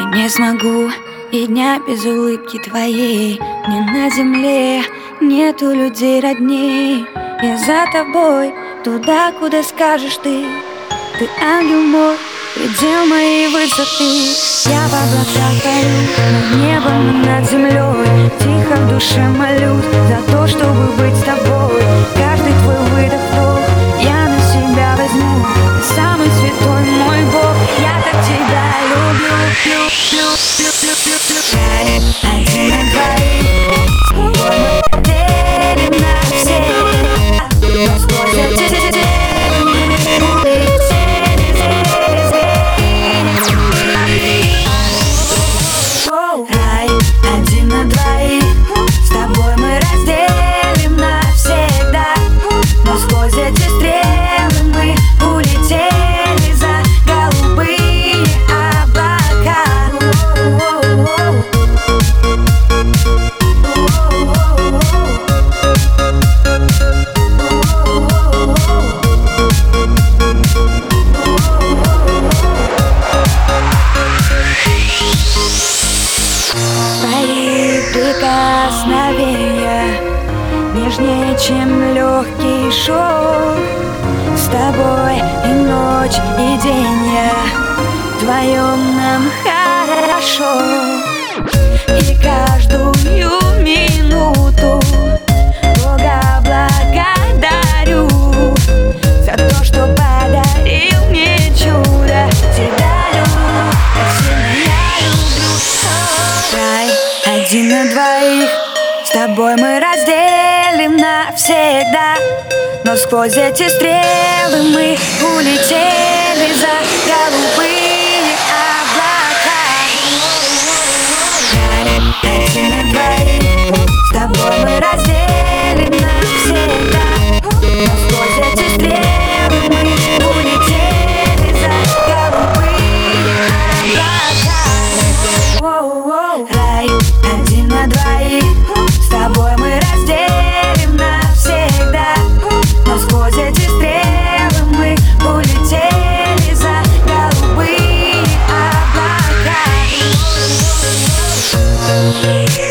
не смогу и дня без улыбки твоей. Мне на земле нету людей родней. Я за тобой туда, куда скажешь ты. Ты ангел мой, предел моей высоты. Я в облаках парю, над небом и над землей. Тихо в душе молюсь за то, чтобы быть с тобой. Каждый твой выдох, вдох я на себя возьму. Ты самый святой мой Бог, я так тебя люблю. Один на двоих, с тобой мы делим навсегда. Но сквозь эти рай, один на двоих, с тобой мы разделим навсегда. Но сквозь эти стрелы мы улетели за голубые облака. Твои прикосновения нежнее, чем легкий шелк. С тобой и ночь, и день я вдвоем нам хорошо. И каждую минуту Бога благодарю за то, что подарил мне чудо. Тебя люблю, так сильно я люблю. Рай, один на двоих, с тобой мы разделим навсегда. Но сквозь эти стрелы мы улетели за голубые облака. Рай, один на двоих, с тобой мы разделим навсегда. Но сквозь эти стрелы мы улетели за голубые облака. Рай, один на двоих, с тобой мы разделим навсегда. Но сквозь эти стрелы мы улетели за голубые облака.